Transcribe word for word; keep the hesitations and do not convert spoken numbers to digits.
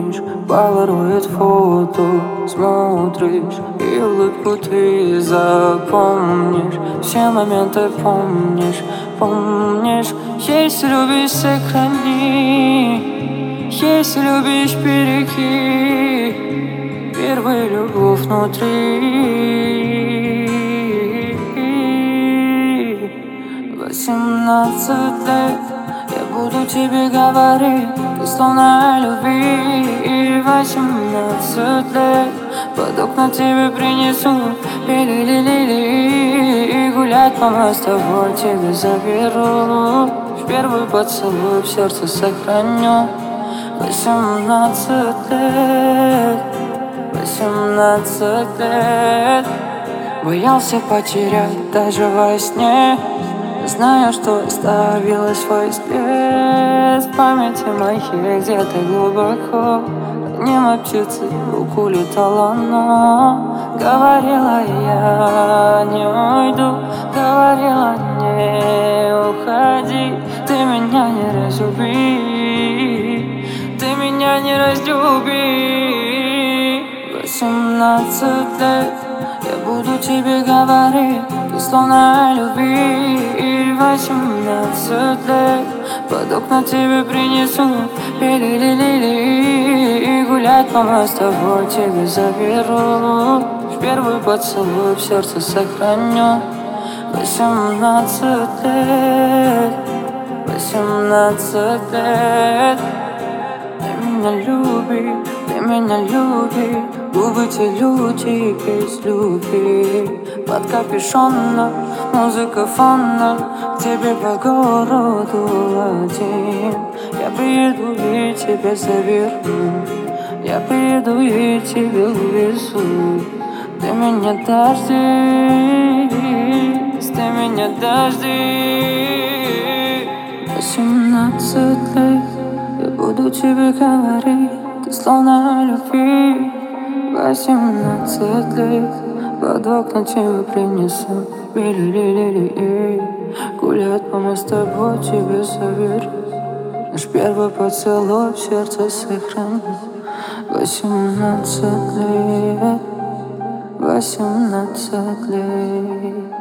помнишь, полароид фото смотришь, и улыбку ты запомнишь. Все моменты помнишь, помнишь. Если любишь, сохрани, если любишь, береги. Первая любовь внутри. Восемнадцать лет я буду тебе говорить, ты словно о любви. Восемнадцать лет под окна тебе принесу лили-ли-ли-ли, и гулять по мосту тебе заберу. Первый поцелуй в сердце сохраню. Восемнадцать лет, восемнадцать лет. Боялся потерять даже во сне, зная, что оставила свой след в памяти моей где-то глубоко. Мимо птицы руку летала, но говорила я не уйду, говорила не уходи. Ты меня не разлюби, ты меня не разлюби. Восемнадцать лет я буду тебе говорить, ты словно о любви. Восемнадцать лет под окна тебе принесу лили-ли-ли-ли, и гулять по мосту тебе заберу. Первый поцелуй в сердце сохраню. Восемнадцать лет, восемнадцать лет. Ты меня любишь, ты меня любишь, губы целуют без любви. Под капюшоном музыка фона, к тебе по городу один. Я приеду и тебя заберу, я приеду и тебя увезу. Ты меня дождись, ты меня дождись. Восемнадцать лет я буду тебе говорить, ты словно о любви. Восемнадцать лет под окна тебе принесу ли-ли-ли-ли-ли, гулять по мосту тебе заберу. Наш первый поцелуй в сердце сохраню. Восемнадцать лет, восемнадцать лет.